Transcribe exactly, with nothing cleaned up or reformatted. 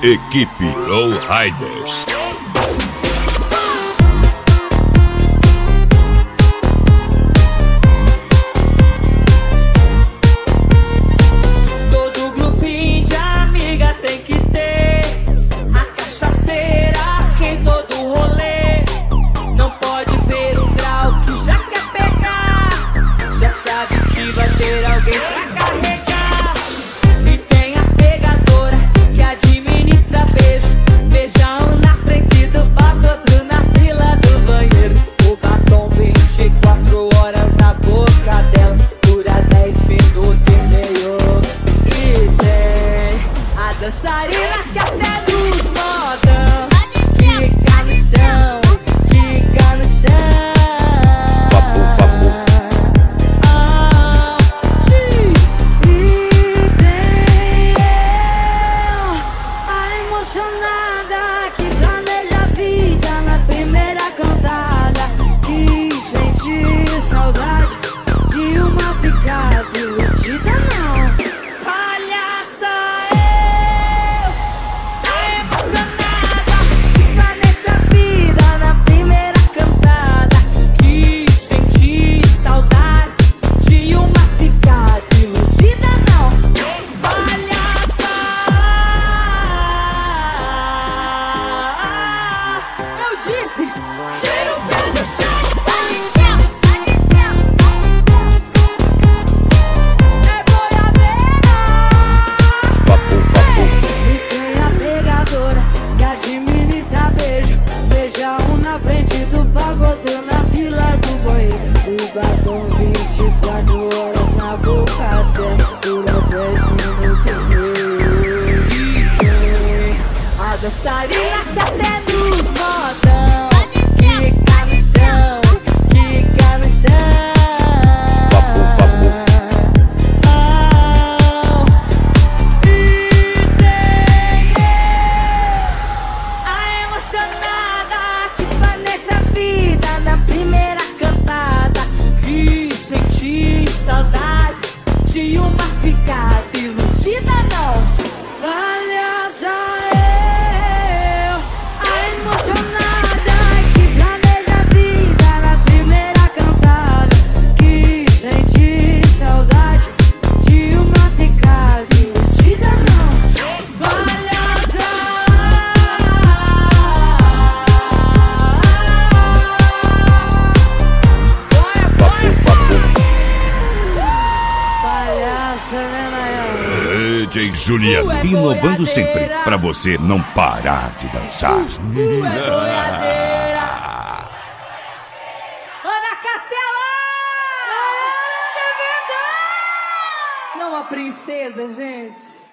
Equipe Low Riders. Todo grupinho de amiga tem que ter a cachaceira que em todo rolê. Não pode ver o grau que já quer pegar, já sabe que vai ter alguém pra carregar. E tem a pegadora que administra beijo, beijão na frente do pagodro, na fila do banheiro. O batom vinte e quatro horas na boca dela, dura dez minutos e meio. E tem a dançarina que até nos modão fica no chão, fica no chão. Ah, e tem eu, a emocionada que planeja a vida na primeira cantada, que sente saudade de uma ficada iludida não. Palhaça eu, a emocionada que planeja a vida na primeira cantada, que sente saudade de uma ficada iludida não. Palhaça, eu disse, tira o pé do chão. É boiadeira. E tem a pegadora que administra beijo, beijão na frente do pagodão, na fila do banheiro. O batom vinte e quatro horas na boca dela, dura dez minutos e meio. E tem a dançarina que até nos modão fica no chão, fica no chão. E tem eu, a emocionada que planeja a vida na primeira cantada, que sente saudade de uma ficada iludida não. Palhaça eu, a emocionada que planeja a vida na primeira cantada, que sente saudade de uma ficada iludida não. Palhaça, bora, bora, palhaça, né, Maior? D J Juliano, Ué, inovando sempre, boiadeira. pra você não parar de dançar. Uh, é boiadeira. Ana Castela! Não, a princesa, gente.